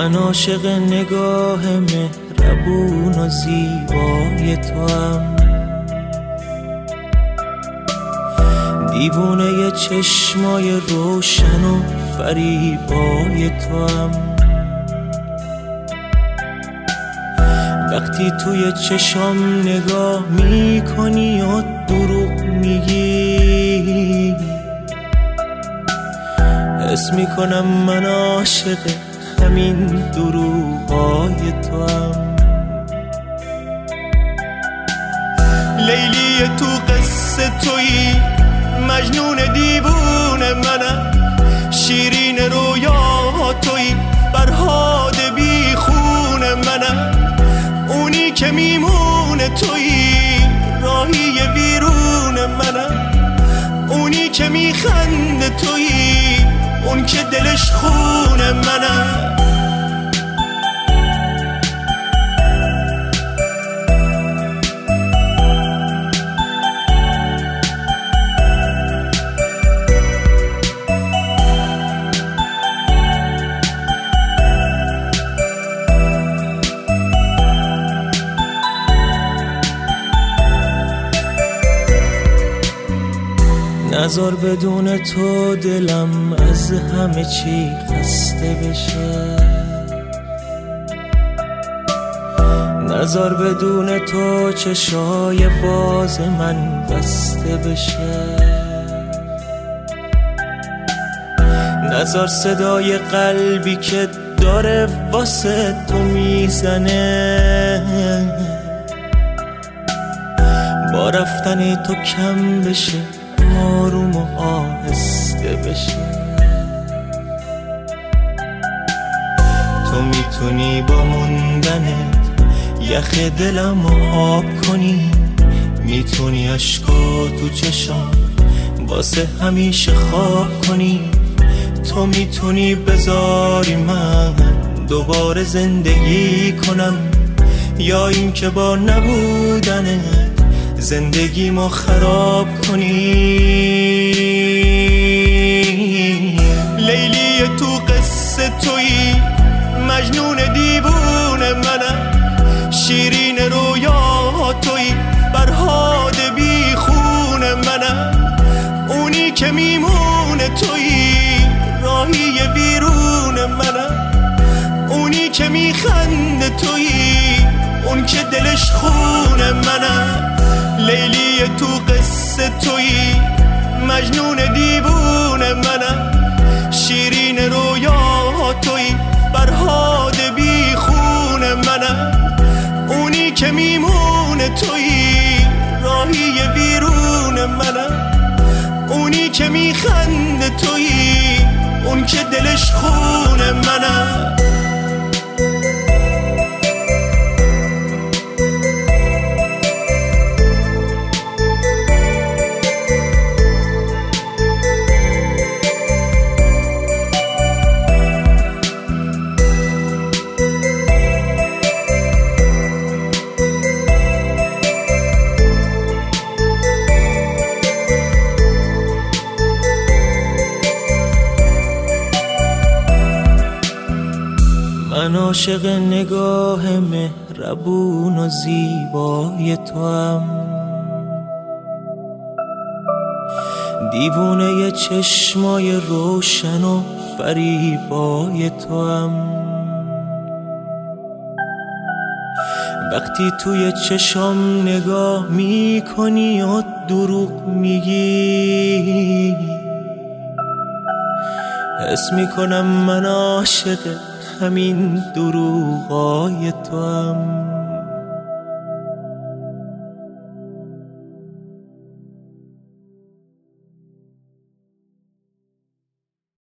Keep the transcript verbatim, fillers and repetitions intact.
من عاشق نگاه مهربون و زیبای توام، دیوونه چشمای روشن و فریبای توام. وقتی توی چشام نگاه میکنی و دروغ میگی، حس میکنم من عاشق همین دروغای توام. لیلی تو قصه تویی، مجنون دیوونه منم، شیرین رویا تویی، فرهاد بی خون منم، اونی که میمونه تویی، راهی ویرون منم، اونی که میخنده تویی، اون که دلش خون منم. نذار بدون تو دلم از همه چی خسته بشه، نذار بدون تو چشای باز من بسته بشه، نذار صدای قلبی که داره واسه تو میزنه با رفتن تو کم بشه، آروم و آهسته بشه. تو میتونی با موندنت یخ دلم رو آب کنی، میتونی عشقا تو چشام واسه همیشه خواب کنی، تو میتونی بذاری من دوباره زندگی کنم، یا این که با نبودنت زندگیمو خراب کنی. لیلی تو قصه تویی، مجنون دیوونه منم، شیرین رویا تویی، فرهاد بی خون منم، اونی که میمونه تویی، راهی ویرون منم، اونی که میخنده تویی، اون که دلش خون منم. لیلی تو قصه تویی، مجنون دیوونه منم، شیرین رویا تویی، فرهاد بی خون منم، اونی که میمونه تویی، راهی ویرون منم، اونی که میخنده تویی، اون که دلش خون منم. من عاشق نگاه مهربون و زیبای توام، دیوونه چشمای روشن و فریبای توام. وقتی توی چشام نگاه میکنی و دروغ میگی، حس میکنم من عاشق همین دروغای توام.